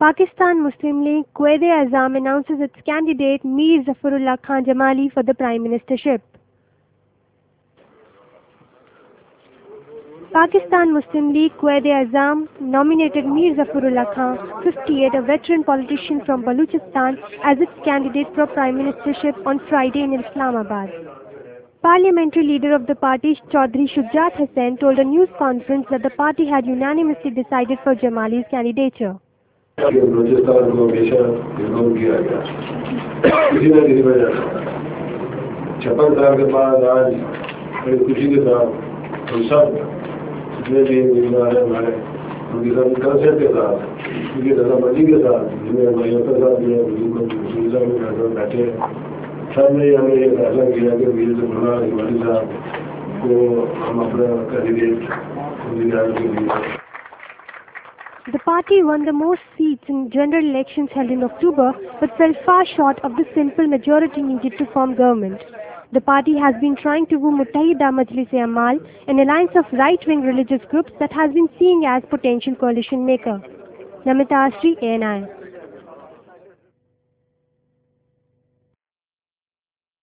Pakistan Muslim League Quaid-e-Azam announces its candidate Mir Zafarullah Khan Jamali for the Prime Ministership. Pakistan Muslim League Quaid-e-Azam nominated Mir Zafarullah Khan, 58, a veteran politician from Balochistan, as its candidate for Prime Ministership on Friday in Islamabad. Parliamentary leader of the party, Chaudhry Shujat Hussain, told a news conference that the party had unanimously decided for Jamali's candidature. Balochistan को हमेशा ignore किया गया किसी न किसी वजह से 56 साल के बाद आज बड़ी खुशी के साथ हम सब जितने भी उम्मीदवार हैं हमारे उनकी सब कंसेंट के साथ उनकी रजामंदी के साथ जिन्हें भाइयों के साथ भी सुविधा में घर पर बैठे सब ने हमें ये फैसला किया कि वीर ज़फ़रुल्लाह जमाली साहब को हम अपना कैंडिडेट उम्मीदवार के लिए. The party won the most seats in general elections held in October, but fell far short of the simple majority needed to form government. The party has been trying to woo Muttahida Majlis-e-Amal, an alliance of right-wing religious groups that has been seen as potential coalition maker. Namita Ashri, ANI.